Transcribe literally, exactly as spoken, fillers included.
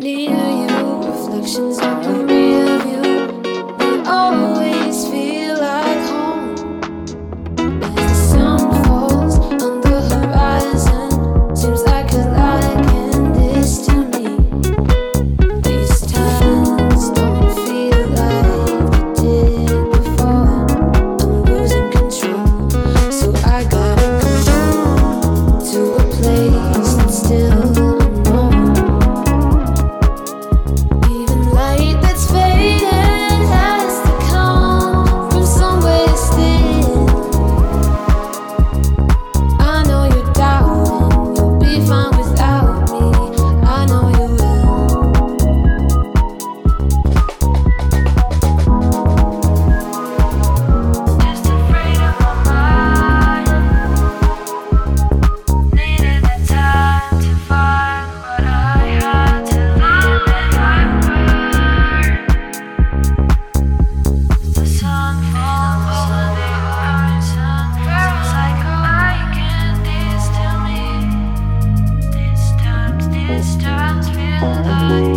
near you, reflections on the rear view. They always feel like home. As the sun falls on the horizon, seems like a lot of candies to me. These times don't feel like they did before. I'm losing control, so I gotta go to a place that's still unknown. Even light that's fading has to come from somewhere still. I know you're doubting you'll be fine without me. I know you will. Just afraid of my mind. Needed the time to find what I had to leave behind. The sun falls on the horizon, feels like eye candies to me. These times, these times feel like